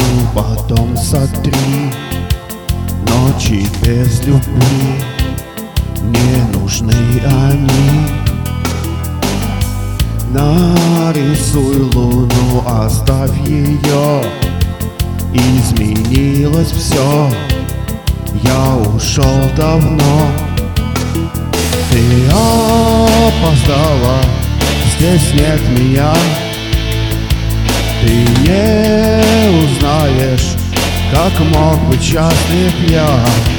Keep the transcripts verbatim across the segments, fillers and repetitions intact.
Ну потом за три ночи без любви не нужны они. Нарисуй луну, оставь ее. Изменилось все, я ушел давно. Ты опоздала, здесь нет меня. Ты не узнаешь, как мог быть счастлив я.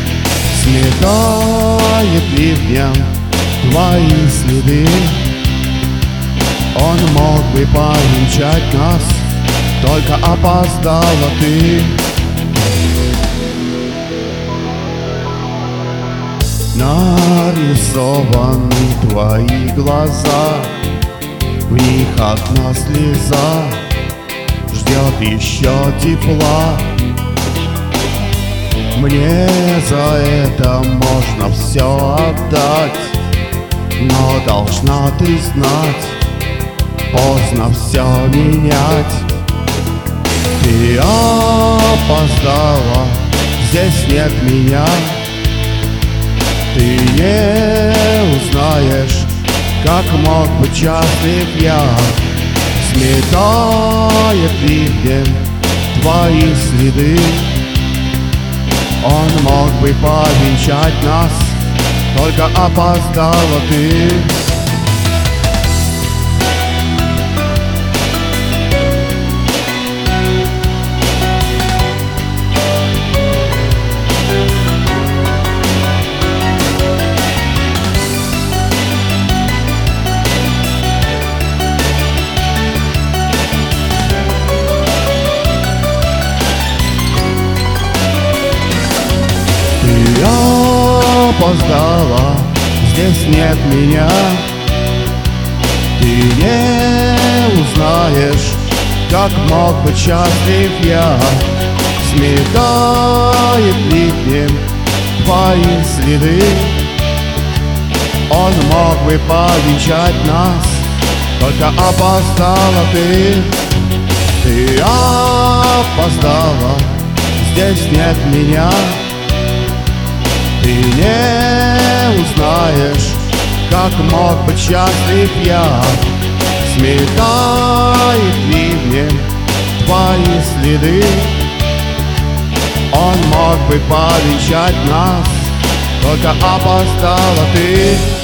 Сметает ливнем твои следы. Он мог бы повенчать нас, только опоздала ты. Нарисованы твои глаза, в них одна слеза ждет еще тепла. Мне за это можно все отдать, но должна ты знать, поздно все менять. Ты опоздала, здесь нет меня. Ты не узнаешь, как мог быть счастлив я. Сметает ливнем твои следы. Он мог бы повенчать нас, только опоздала ты. Опоздала, здесь нет меня. Ты не узнаешь, как мог быть счастлив я. Сметает ливнем твои следы. Он мог бы повенчать нас, только опоздала ты. Ты опоздала, здесь нет меня. Ты не узнаешь, как мог быть счастлив я. Сметает ливнем твои следы. Он мог бы повенчать нас, только опоздала ты.